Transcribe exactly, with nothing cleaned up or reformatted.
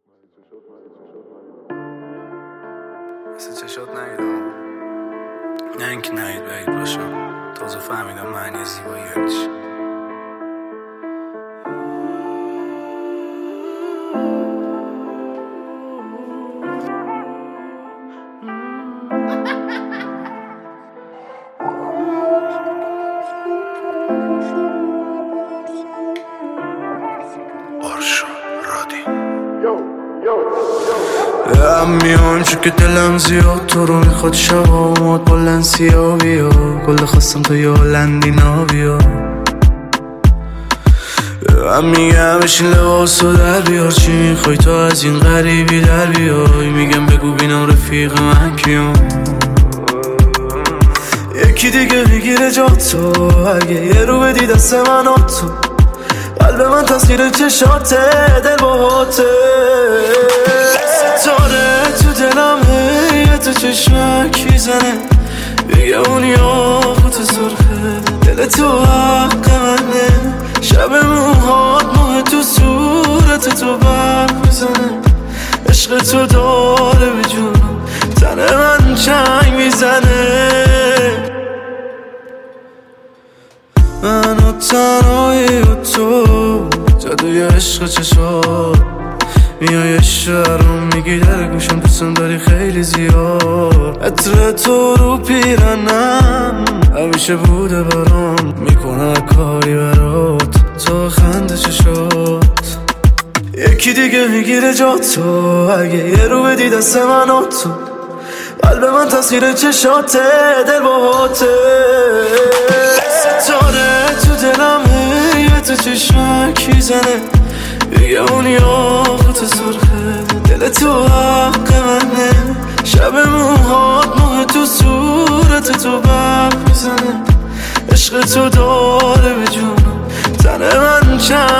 مثل چشات نیدم، نه اینکه نهید بعید باشم. تازه فهمیدم معنی زیبایی یعنی چی. هم میام چون که دلم زیاد تو رو میخواد شب آماد با لنسیا بیا گل خواستم تو یه هلندی نابیا. هم میگم بشین لباسو در بیار چی میخوای تو از این غریبی در بیای. میگم بگو بینم رفیق من کیم یکی دیگه بگیره جا تو اگه یه رو بدی دست من و تو قلب من تصویر چشاته دل باهاته ستاره تو دلمه یه تو چشمک میزنه بگه اون یاقوت سرخه دل تو حق منه شب موهات موه تو صورت تو برق میزنه عشق تو داره به جونم تن من چنگ میزنه من و تنهایی و تو جادوی عشق چشات میای شهرم میگی در گوشم دوستم داری خیلی زیاد عطر تو رو پیرنم همیشه بوده برام میکنه کاری برات تو خنده چشات یکی دیگه میگیره جا تو اگه یه رو بدی دست من و تو قلب من تصویر چشاته دل باهاته ستاره تو دلمه یه تو چشمک میزنه بگه اون یاقوت سرخه دل تو حق منه شب موهات موه تو صورت تو برق میزنه عشق تو داره به جونم تن من چند